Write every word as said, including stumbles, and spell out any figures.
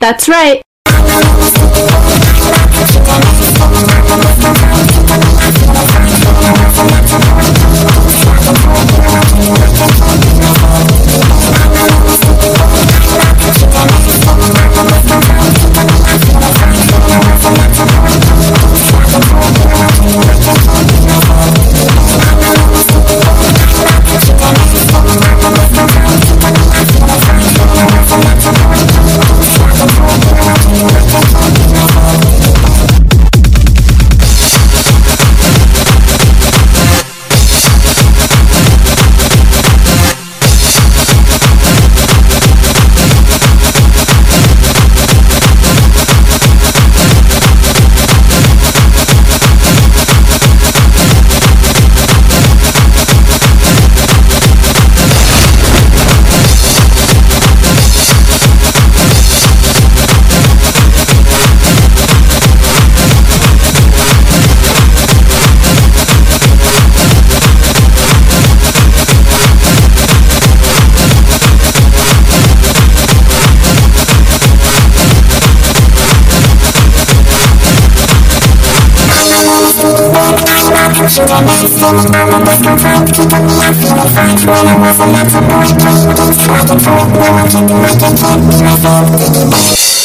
That's right. Computer medicine, all of this confined people me, I feel fine. When I was a little boy playing games, fighting for it, no one can do it, I can't be my friend.